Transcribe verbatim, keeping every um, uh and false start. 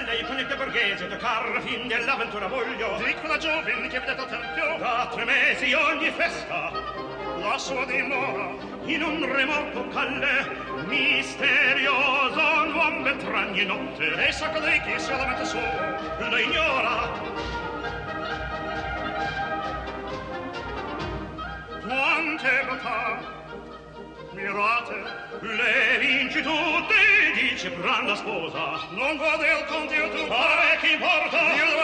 lei con il che borghese toccar fin dell'avventura voglio. Dico la giovine che vedete al tempio. Da tre mesi ogni festa la sua dimora in un remoto calle misterioso non vedrà ogni notte. Lei sa che lei chi sia la mente sua lo ignora. Quante bontà mirate le vinci tutte, dice branda sposa. Non vade al conto io tu, a me che importa? Io